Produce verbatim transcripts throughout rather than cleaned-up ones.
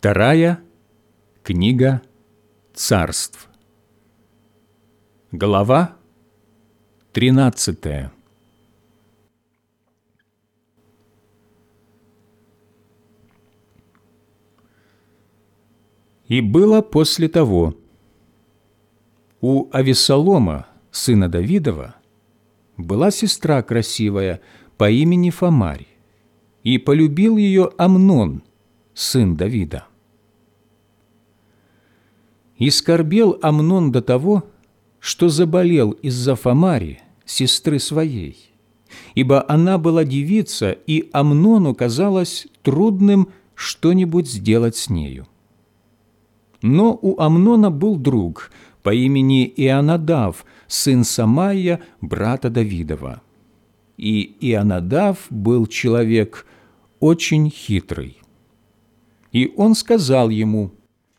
Вторая книга Царств. Глава тринадцатая. И было после того: у Авессалома, сына Давидова, была сестра красивая по имени Фамарь, и полюбил ее Амнон, сын Давида. И скорбел Амнон до того, что заболел из-за Фамари, сестры своей, ибо она была девица, и Амнону казалось трудным что-нибудь сделать с нею. Но у Амнона был друг по имени Ионадав, сын Самаия, брата Давидова. И Ионадав был человек очень хитрый. И он сказал ему: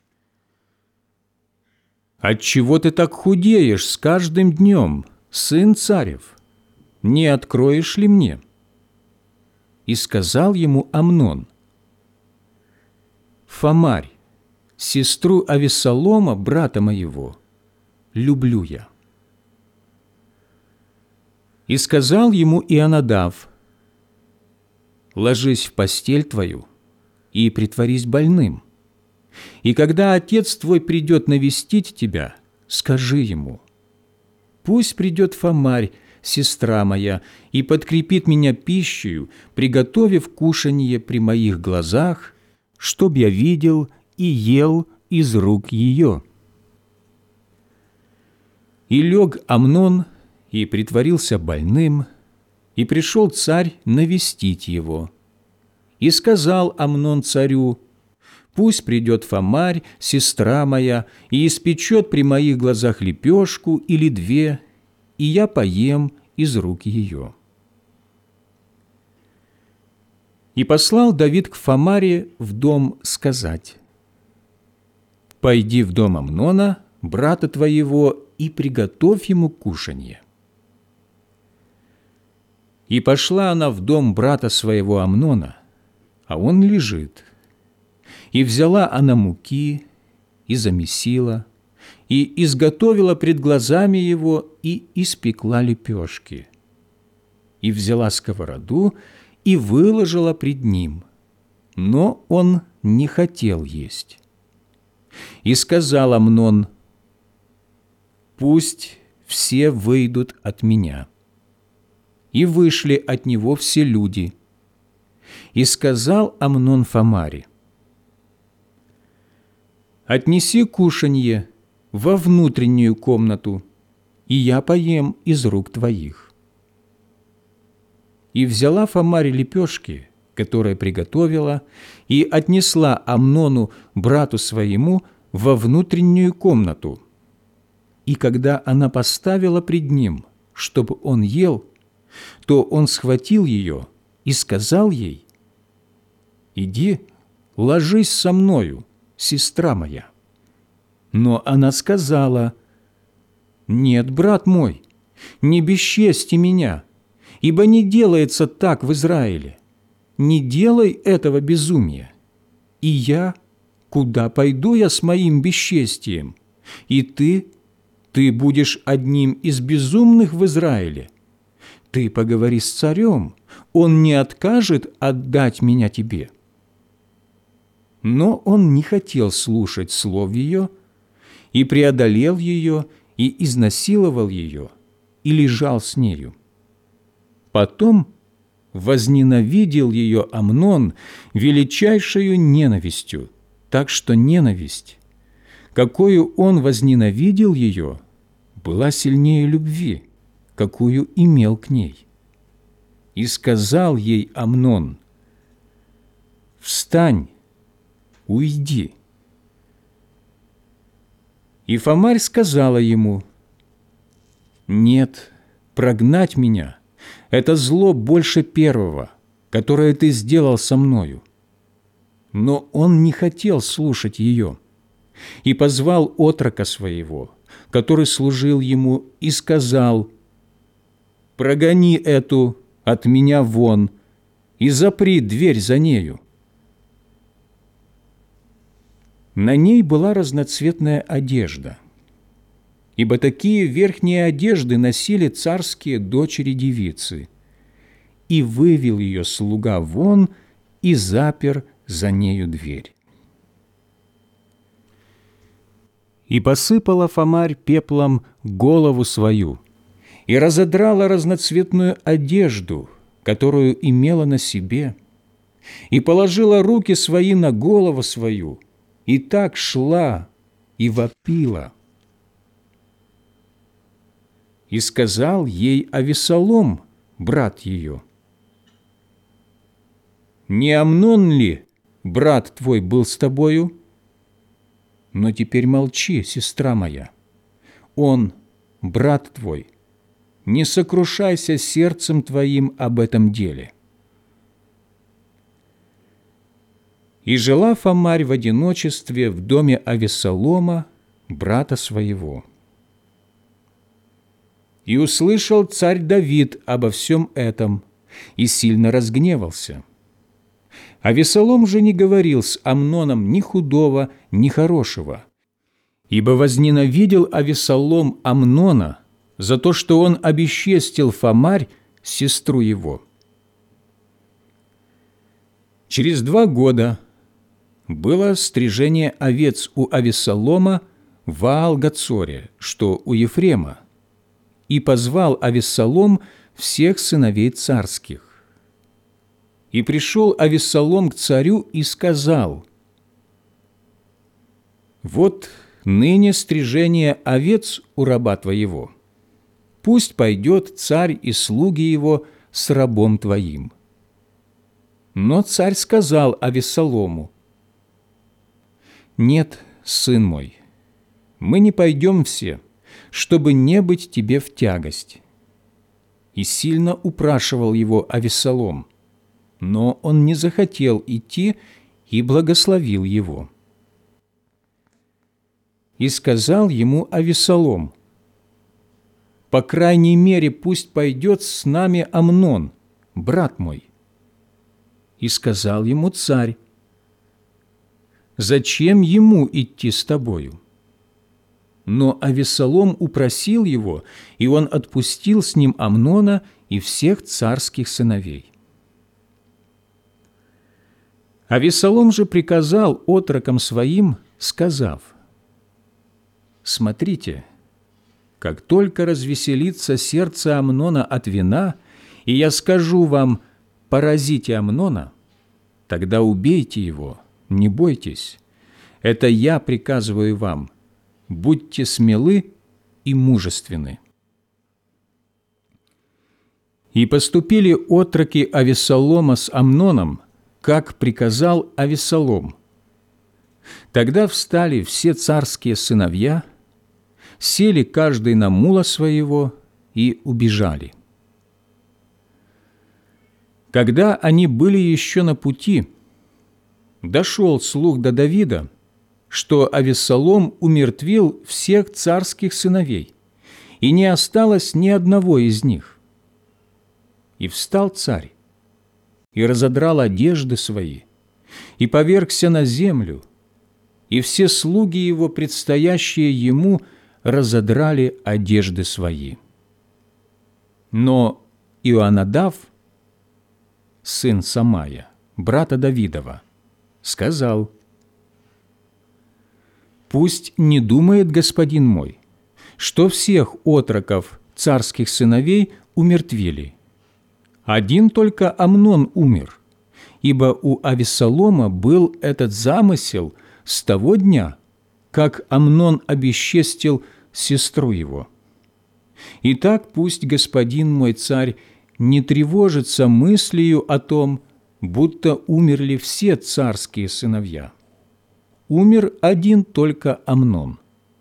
«Отчего ты так худеешь с каждым днем, сын царев? Не откроешь ли мне?» И сказал ему Амнон: «Фамарь, сестру Авессалома, брата моего, люблю я». И сказал ему Ионадав: «Ложись в постель твою и притворись больным. И когда отец твой придет навестить тебя, скажи ему: пусть придет Фамарь, сестра моя, и подкрепит меня пищею, приготовив кушанье при моих глазах, чтоб я видел и ел из рук ее». И лег Амнон, и притворился больным, и пришел царь навестить его. И сказал Амнон царю: «Пусть придет Фамарь, сестра моя, и испечет при моих глазах лепешку или две, и я поем из рук ее». И послал Давид к Фамаре в дом сказать: «Пойди в дом Амнона, брата твоего, и приготовь ему кушанье». И пошла она в дом брата своего Амнона, а он лежит. И взяла она муки, и замесила, и изготовила пред глазами его, и испекла лепешки. И взяла сковороду, и выложила пред ним, но он не хотел есть. И сказал Амнон: «Пусть все выйдут от меня». И вышли от него все люди. И сказал Амнон Фамаре: «Отнеси кушанье во внутреннюю комнату, и я поем из рук твоих». И взяла Фамарь лепешки, которые приготовила, и отнесла Амнону, брату своему, во внутреннюю комнату. И когда она поставила пред ним, чтобы он ел, то он схватил ее и сказал ей: «Иди, ложись со мною, сестра моя». Но она сказала: «Нет, брат мой, не бесчести меня, ибо не делается так в Израиле. Не делай этого безумия. И я, куда пойду я с моим бесчестием? И ты, ты будешь одним из безумных в Израиле. Ты поговори с царем, он не откажет отдать меня тебе». Но он не хотел слушать слов ее, и преодолел ее, и изнасиловал ее, и лежал с нею. Потом возненавидел ее Амнон величайшую ненавистью, так что ненависть, какую он возненавидел ее, была сильнее любви, какую имел к ней. И сказал ей Амнон: «Встань, уйди». И Фамарь сказала ему: «Нет, прогнать меня – это зло больше первого, которое ты сделал со мною». Но он не хотел слушать ее, и позвал отрока своего, который служил ему, и сказал: «Прогони эту от меня вон и запри дверь за нею». На ней была разноцветная одежда, ибо такие верхние одежды носили царские дочери-девицы. И вывел ее слуга вон и запер за нею дверь. И посыпала Фомарь пеплом голову свою, и разодрала разноцветную одежду, которую имела на себе, и положила руки свои на голову свою, и так шла и вопила. И сказал ей Авессалом, брат ее: «Не Амнон ли, брат твой, был с тобою? Но теперь молчи, сестра моя. Он, брат твой, не сокрушайся сердцем твоим об этом деле». И жила Фомарь в одиночестве в доме Авессалома, брата своего. И услышал царь Давид обо всем этом, и сильно разгневался. Авессалом же не говорил с Амноном ни худого, ни хорошего, ибо возненавидел Авессалом Амнона за то, что он обесчестил Фомарь, сестру его. Через два года было стрижение овец у Авессалома в Аал-Гацоре, что у Ефрема, и позвал Авессалом всех сыновей царских. И пришел Авессалом к царю и сказал: «Вот ныне стрижение овец у раба твоего. Пусть пойдет царь и слуги его с рабом твоим». Но царь сказал Авессалому: «Нет, сын мой, мы не пойдем все, чтобы не быть тебе в тягость». И сильно упрашивал его Авессалом, но он не захотел идти и благословил его. И сказал ему Авессалом: «По крайней мере, пусть пойдет с нами Амнон, брат мой». И сказал ему царь: «Зачем ему идти с тобою?» Но Авессалом упросил его, и он отпустил с ним Амнона и всех царских сыновей. Авессалом же приказал отрокам своим, сказав: «Смотрите, как только развеселится сердце Амнона от вина, и я скажу вам: поразите Амнона, тогда убейте его, не бойтесь. Это я приказываю вам. Будьте смелы и мужественны». И поступили отроки Авессалома с Амноном, как приказал Авессалом. Тогда встали все царские сыновья, сели каждый на мула своего и убежали. Когда они были еще на пути, дошел слух до Давида, что Авессалом умертвил всех царских сыновей, и не осталось ни одного из них. И встал царь, и разодрал одежды свои, и повергся на землю, и все слуги его, предстоящие ему, разодрали одежды свои. Но Ионадав, сын Самая, брата Давидова, сказал: «Пусть не думает господин мой, что всех отроков царских сыновей умертвили. Один только Амнон умер, ибо у Авессалома был этот замысел с того дня, как Амнон обесчестил сестру его. Итак, пусть господин мой царь не тревожится мыслью о том, будто умерли все царские сыновья. Умер один только Амнон».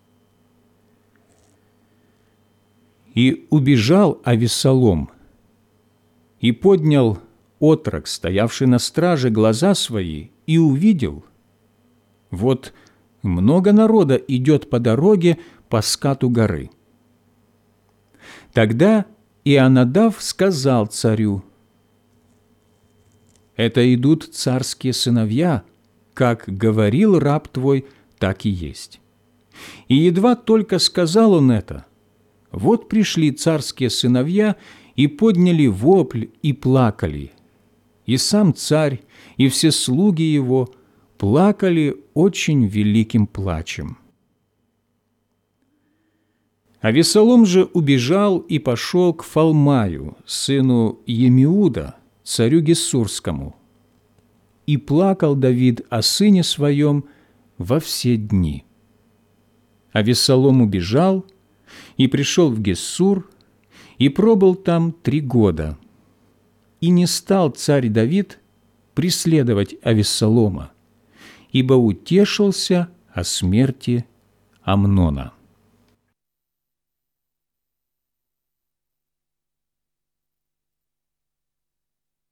И убежал Авессалом, и поднял отрок, стоявший на страже, глаза свои, и увидел: вот много народа идет по дороге по скату горы. Тогда Ионадав сказал царю: «Это идут царские сыновья, как говорил раб твой так и есть. И едва только сказал он это, вот пришли царские сыновья и подняли вопль и плакали. И сам царь, и все слуги его плакали очень великим плачем. Авессалом же убежал и пошел к Фалмаю, сыну Емиуда, царю Гессурскому. И плакал Давид о сыне своем во все дни. Авессалом убежал и пришел в Гессур, и пробыл там три года. И не стал царь Давид преследовать Авессалома, ибо утешился о смерти Амнона.